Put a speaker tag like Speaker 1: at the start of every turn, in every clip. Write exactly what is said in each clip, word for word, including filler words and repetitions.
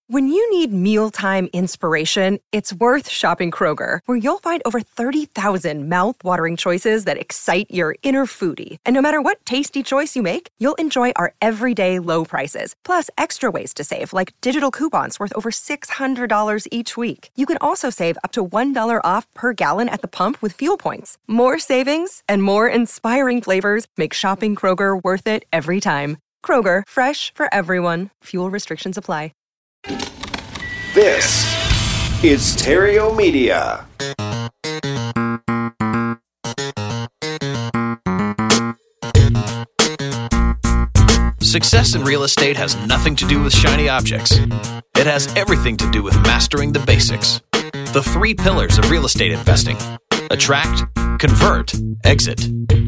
Speaker 1: When you need mealtime inspiration, it's worth shopping Kroger, where you'll find over thirty thousand mouth-watering choices that excite your inner foodie. And no matter what tasty choice you make, you'll enjoy our everyday low prices, plus extra ways to save, like digital coupons worth over six hundred dollars each week. You can also save up to one dollar off per gallon at the pump with fuel points. More savings and more inspiring flavors make shopping Kroger worth it every time. Kroger, fresh for everyone. Fuel restrictions apply.
Speaker 2: This is Terrio Media.
Speaker 3: Success in real estate has nothing to do with shiny objects. It has everything to do with mastering the basics. The three pillars of real estate investing: attract, convert, exit.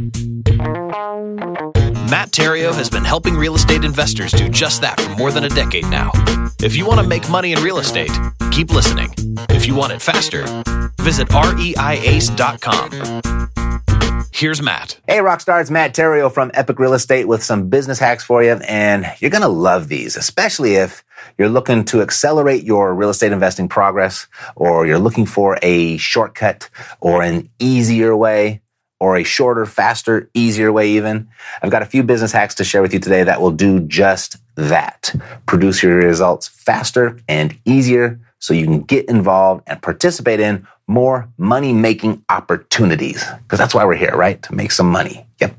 Speaker 3: Matt Terrio has been helping real estate investors do just that for more than a decade now. If you want to make money in real estate, keep listening. If you want it faster, visit reiace dot com. Here's Matt.
Speaker 4: Hey, Rockstar, it's Matt Terrio from Epic Real Estate with some business hacks for you, and you're going to love these, especially if you're looking to accelerate your real estate investing progress, or you're looking for a shortcut or an easier way, or a shorter, faster, easier way even. I've got a few business hacks to share with you today that will do just that. Produce your results faster and easier so you can get involved and participate in more money-making opportunities. Because that's why we're here, right? To make some money. Yep.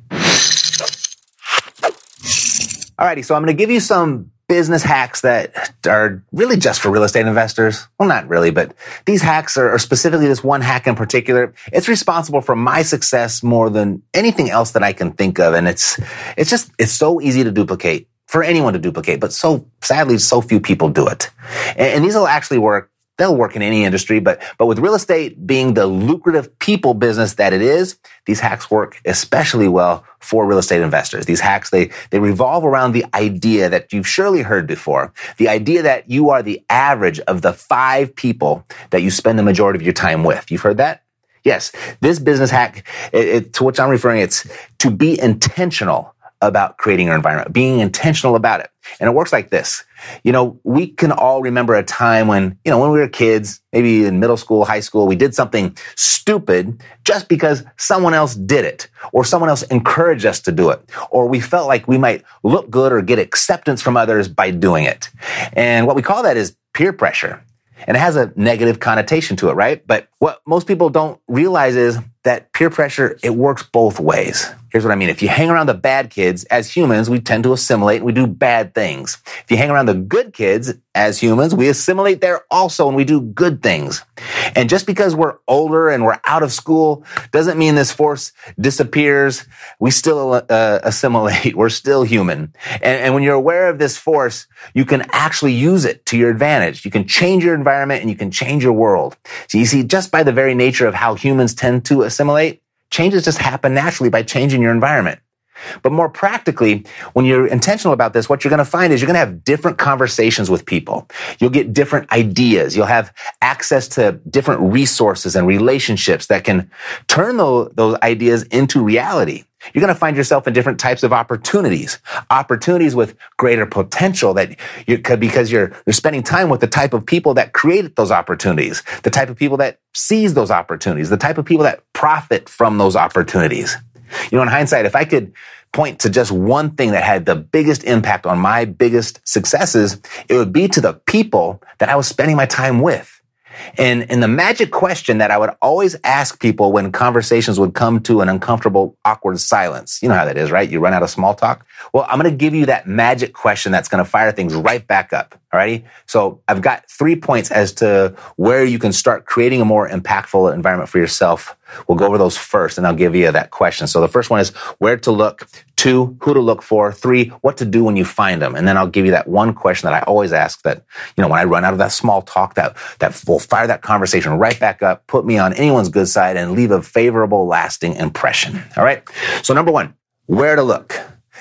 Speaker 4: Alrighty, so I'm going to give you some business hacks that are really just for real estate investors. Well, not really, but these hacks are, are specifically this one hack in particular. It's responsible for my success more than anything else that I can think of. And it's, it's just, it's so easy to duplicate for anyone to duplicate, but so sadly, so few people do it. And, and these will actually work. They'll work in any industry, but, but with real estate being the lucrative people business that it is, these hacks work especially well for real estate investors. These hacks, they, they revolve around the idea that you've surely heard before, the idea that you are the average of the five people that you spend the majority of your time with. You've heard that? Yes. This business hack, it, it, to which I'm referring, it's to be intentional about creating your environment, being intentional about it. And it works like this. You know, we can all remember a time when, you know, when we were kids, maybe in middle school, high school, we did something stupid just because someone else did it, or someone else encouraged us to do it, or we felt like we might look good or get acceptance from others by doing it. And what we call that is peer pressure. And it has a negative connotation to it, right? But what most people don't realize is that peer pressure, it works both ways. Here's what I mean. If you hang around the bad kids, as humans, we tend to assimilate and we do bad things. If you hang around the good kids, as humans, we assimilate there also and we do good things. And just because we're older and we're out of school doesn't mean this force disappears. We still uh, assimilate. We're still human. And, and when you're aware of this force, you can actually use it to your advantage. You can change your environment and you can change your world. So you see, just by the very nature of how humans tend to assimilate, changes just happen naturally by changing your environment. But more practically, when you're intentional about this, what you're going to find is you're going to have different conversations with people. You'll get different ideas. You'll have access to different resources and relationships that can turn those, those ideas into reality. You're going to find yourself in different types of opportunities, opportunities with greater potential that you could, because you're, you're spending time with the type of people that created those opportunities, the type of people that seize those opportunities, the type of people that profit from those opportunities. You know, in hindsight, if I could point to just one thing that had the biggest impact on my biggest successes, it would be to the people that I was spending my time with. And, and the magic question that I would always ask people when conversations would come to an uncomfortable, awkward silence. You know how that is, right? You run out of small talk. Well, I'm going to give you that magic question that's going to fire things right back up. Alrighty? So I've got three points as to where you can start creating a more impactful environment for yourself. We'll go over those first, and I'll give you that question. So the first one is where to look. Two, who to look for. Three, what to do when you find them. And then I'll give you that one question that I always ask that, you know, when I run out of that small talk, that, that will fire that conversation right back up, put me on anyone's good side, and leave a favorable, lasting impression. All right? So number one, where to look.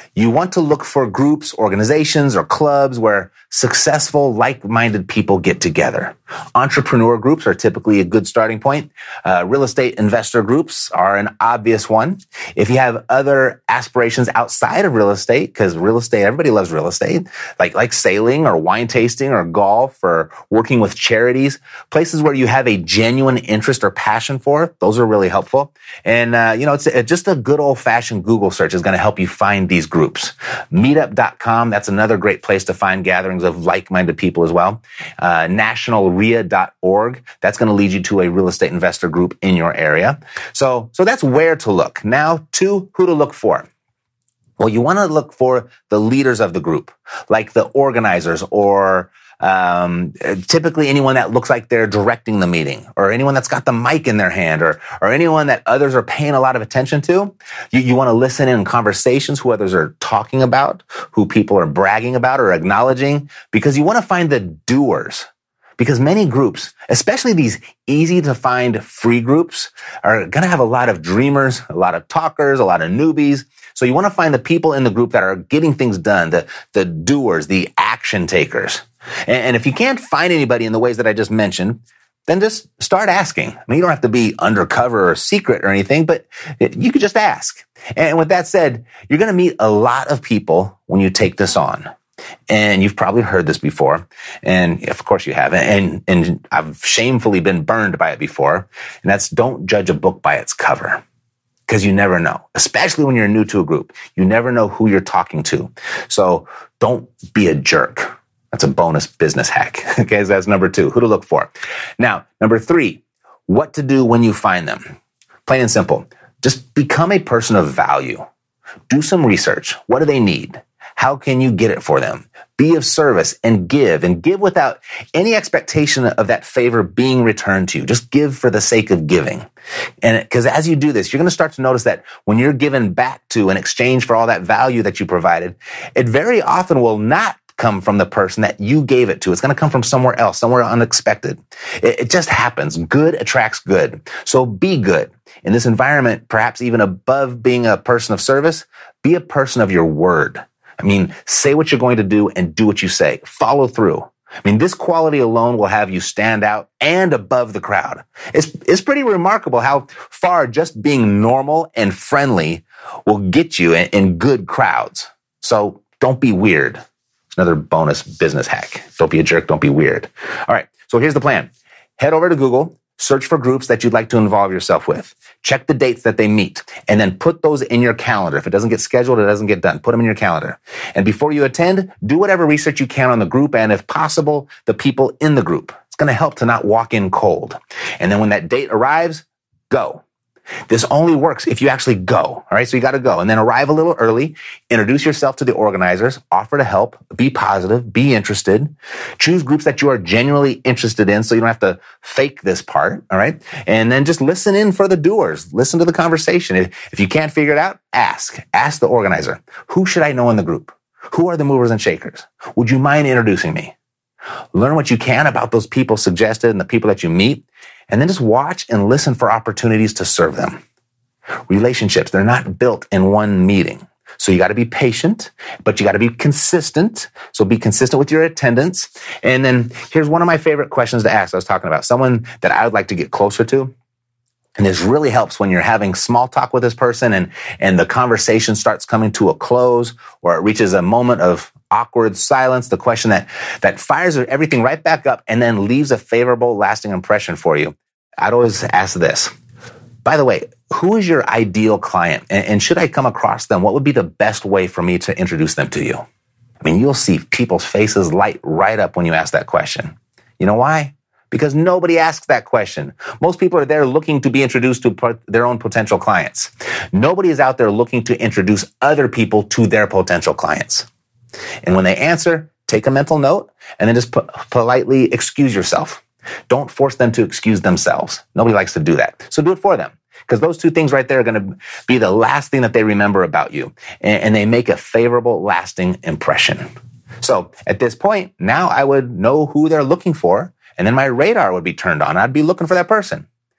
Speaker 4: You want to look for groups, organizations, or clubs where successful, like-minded people get together. Entrepreneur groups are typically a good starting point. Uh, real estate investor groups are an obvious one. If you have other aspirations outside of real estate, because real estate, everybody loves real estate, like, like sailing or wine tasting or golf or working with charities, places where you have a genuine interest or passion for, those are really helpful. And, uh, you know, it's a, just a good old-fashioned Google search is going to help you find these groups. meetup dot com, that's another great place to find gatherings of like-minded people as well. Uh, national r e a dot org, that's going to lead you to a real estate investor group in your area. So, so that's where to look. Now to who to look for. Well, you want to look for the leaders of the group, like the organizers or Um, typically anyone that looks like they're directing the meeting, or anyone that's got the mic in their hand, or, or anyone that others are paying a lot of attention to. You, you want to listen in conversations, who others are talking about, who people are bragging about or acknowledging, because you want to find the doers. Because many groups, especially these easy to find free groups, are going to have a lot of dreamers, a lot of talkers, a lot of newbies. So you want to find the people in the group that are getting things done, the, the doers, the action takers. And, and if you can't find anybody in the ways that I just mentioned, then just start asking. I mean, you don't have to be undercover or secret or anything, but you could just ask. And with that said, you're going to meet a lot of people when you take this on. And you've probably heard this before. And of course you have. And, and I've shamefully been burned by it before. And that's, don't judge a book by its cover. Because you never know, especially when you're new to a group. You never know who you're talking to. So don't be a jerk. That's a bonus business hack. Okay, so that's number two, who to look for. Now, number three, what to do when you find them. Plain and simple. Just become a person of value. Do some research. What do they need? How can you get it for them? Be of service and give, and give without any expectation of that favor being returned to you. Just give for the sake of giving. And because as you do this, you're going to start to notice that when you're given back to in exchange for all that value that you provided, it very often will not come from the person that you gave it to. It's going to come from somewhere else, somewhere unexpected. It, it just happens. Good attracts good. So be good. In this environment, perhaps even above being a person of service, be a person of your word. I mean, say what you're going to do and do what you say. Follow through. I mean, this quality alone will have you stand out and above the crowd. It's, it's pretty remarkable how far just being normal and friendly will get you in, in good crowds. So don't be weird. It's another bonus business hack. Don't be a jerk. Don't be weird. All right. So here's the plan. Head over to Google. Search for groups that you'd like to involve yourself with. Check the dates that they meet, and then put those in your calendar. If it doesn't get scheduled, it doesn't get done. Put them in your calendar. And before you attend, do whatever research you can on the group, and if possible, the people in the group. It's going to help to not walk in cold. And then when that date arrives, go. This only works if you actually go. All right. So you got to go, and then arrive a little early, introduce yourself to the organizers, offer to help, be positive, be interested, choose groups that you are genuinely interested in. So you don't have to fake this part. All right. And then just listen in for the doers. Listen to the conversation. If, if you can't figure it out, ask, ask the organizer. Who should I know in the group? Who are the movers and shakers? Would you mind introducing me? Learn what you can about those people suggested and the people that you meet. And then just watch and listen for opportunities to serve them. Relationships, they're not built in one meeting. So you got to be patient, but you got to be consistent. So be consistent with your attendance. And then here's one of my favorite questions to ask. I was talking about someone that I would like to get closer to. And this really helps when you're having small talk with this person and, and the conversation starts coming to a close, or it reaches a moment of awkward silence, the question that, that fires everything right back up and then leaves a favorable, lasting impression for you. I'd always ask this. By the way, who is your ideal client? And, and should I come across them, what would be the best way for me to introduce them to you? I mean, you'll see people's faces light right up when you ask that question. You know why? Because nobody asks that question. Most people are there looking to be introduced to their own potential clients. Nobody is out there looking to introduce other people to their potential clients. And when they answer, take a mental note and then just po- politely excuse yourself. Don't force them to excuse themselves. Nobody likes to do that. So do it for them, because those two things right there are going to be the last thing that they remember about you. And, and they make a favorable, lasting impression. So at this point, now I would know who they're looking for. And then my radar would be turned on. I'd be looking for that person.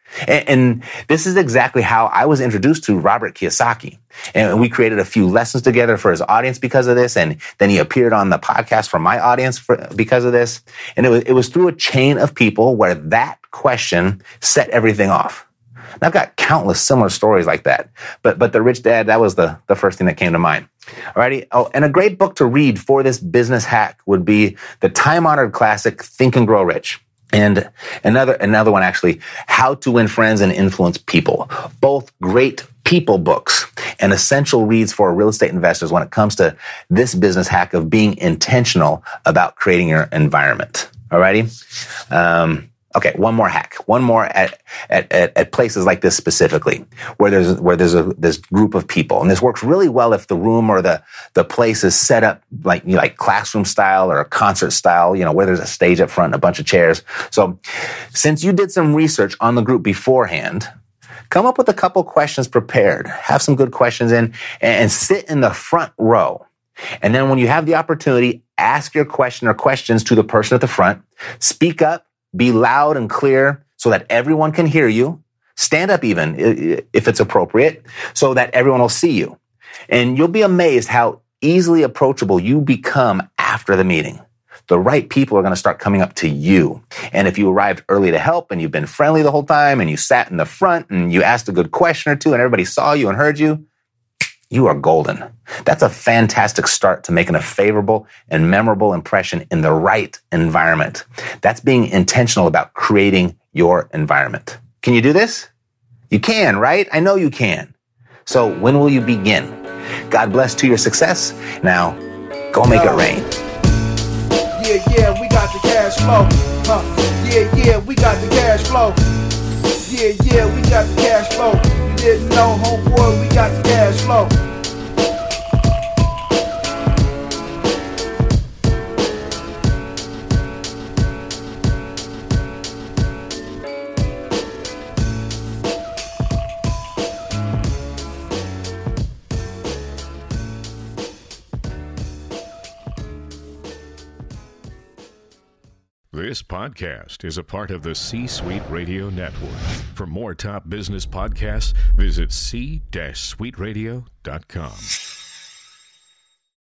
Speaker 4: And, and this is exactly how I was introduced to Robert Kiyosaki. And we created a few lessons together for his audience because of this. And then he appeared on the podcast for my audience for, because of this. And it was, it was through a chain of people where that question set everything off. And I've got countless similar stories like that. But, but the Rich Dad, that was the, the first thing that came to mind. Alrighty. Oh, and a great book to read for this business hack would be the time-honored classic, Think and Grow Rich. And another, another one actually, How to Win Friends and Influence People. Both great people books and essential reads for real estate investors when it comes to this business hack of being intentional about creating your environment. Alrighty. Um, Okay, one more hack. One more at, at, at, at places like this specifically, where there's, where there's a, this group of people. And this works really well if the room or the, the place is set up like, you know, like classroom style or a concert style, you know, where there's a stage up front and a bunch of chairs. So since you did some research on the group beforehand, come up with a couple questions prepared. Have some good questions in and sit in the front row. And then when you have the opportunity, ask your question or questions to the person at the front. Speak up. Be loud and clear so that everyone can hear you. Stand up even if it's appropriate so that everyone will see you. And you'll be amazed how easily approachable you become after the meeting. The right people are going to start coming up to you. And if you arrived early to help and you've been friendly the whole time and you sat in the front and you asked a good question or two and everybody saw you and heard you, you are golden. That's a fantastic start to making a favorable and memorable impression in the right environment. That's being intentional about creating your environment. Can you do this? You can, right? I know you can. So when will you begin? God bless to your success. Now, go make it rain.
Speaker 5: Yeah, yeah, we got the cash flow. Huh. Yeah, yeah, we got the cash flow. Yeah, yeah, we got the cash flow. Didn't know, homeboy, we got the cash flow.
Speaker 6: This podcast is a part of the C-Suite Radio Network. For more top business podcasts, visit c suite radio dot com.